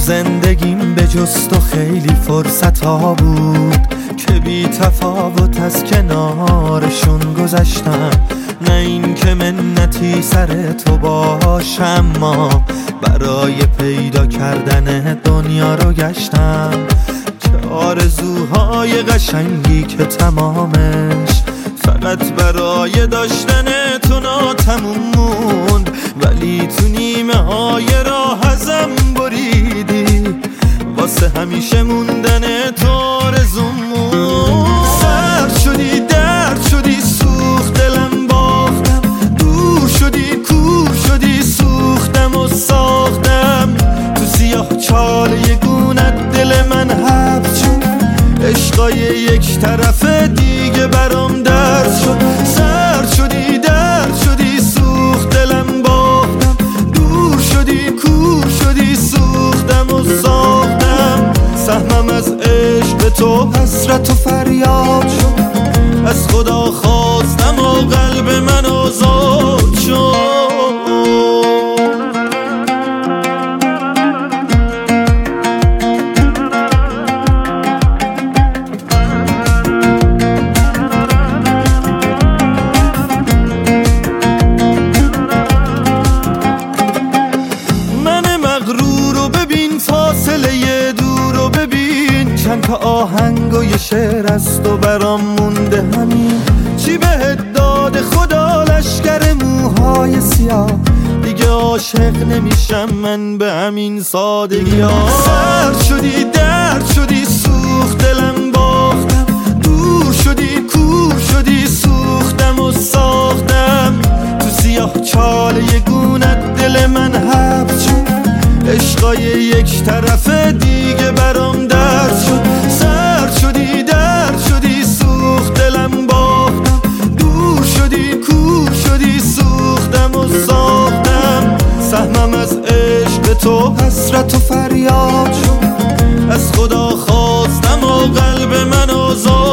زندگیم به جز تو خیلی فرصت ها بود که بی تفاوت از کنارشون گذشتم. نه این که منتی سر تو باشم، ما برای پیدا کردن دنیا رو گشتم. که آرزوهای قشنگی که تمامش فقط برای داشتن تو ناتموم موند، ولی تو نیمه های راه ازم بریدی، واسه همیشه موندن تو آرزومون. سرد شدی، درد شدی، سوخت دلم باختم، دور شدی، کور شدی، سوختم و ساختم. تو سیاه چال یگونت دل من حبس شد، عشقای یک طرفه دیگه برام درد شد. سرد شدی، درد شدی، سوخت دلم باختم، دور شدی، کور شدی، سوختم و ساختم. سهمم از عشق تو حسرت و فریاد شد، از خدا خواستم و قلب من آزاد شد. چند تا آهنگ و یه شعر از تو برام مونده، همین چی بهت داده خدا لشکر موهای سیاه. دیگه عاشق نمیشم من به همین سادگی ها. سرد شدی، درد شدی، سوخت دلم باختم، دور شدی، کور شدی، سوختم و ساختم. تو سیاه چال یگونت دل من حبس شد، عشقای یک طرفه دیگه برام درد شد. سرد شدی، درد شدی، سوخت دلم باختم، دور شدی، کور شدی، سوختم و ساختم. سهمم از عشق تو حسرت و فریاد شد، از خدا خواستم و قلب من آزاد